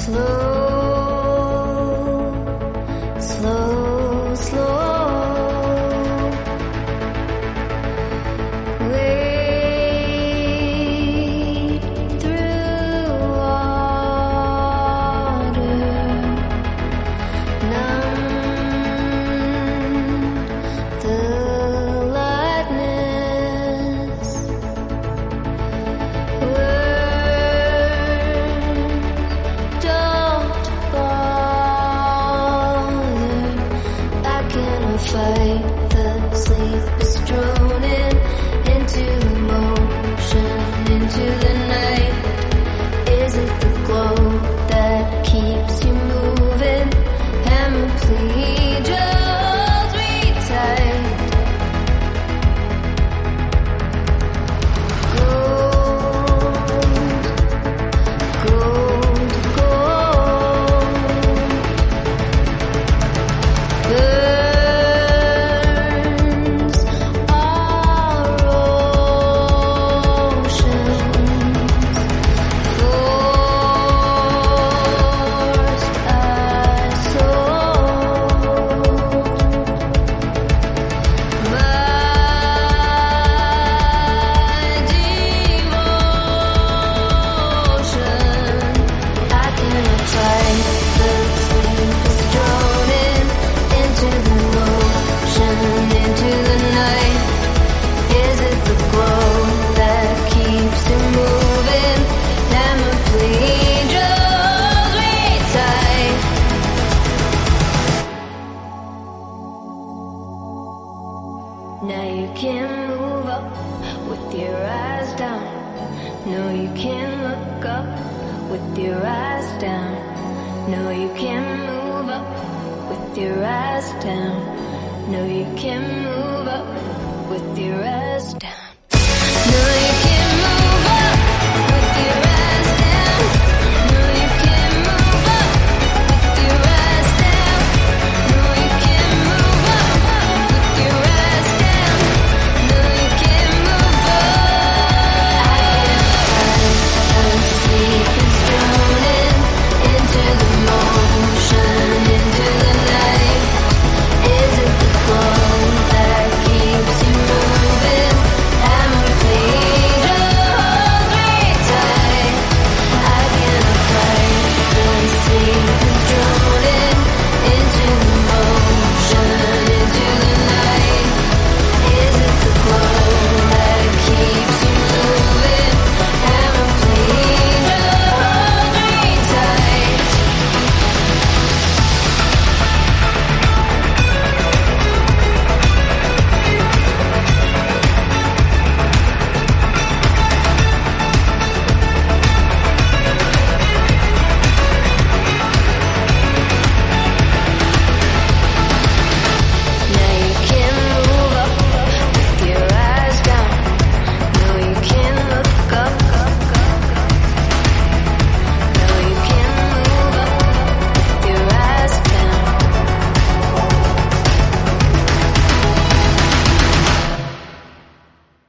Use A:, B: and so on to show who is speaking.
A: Fight the sleep is droning into the motion, into the night. Is it the glow that keeps you moving? Hammer, please just be tight. Gold, gold, gold. Now you can move up with your eyes down. No, you can look up with your eyes down. No, you can move up with your eyes down. No, you can move up with your eyes down.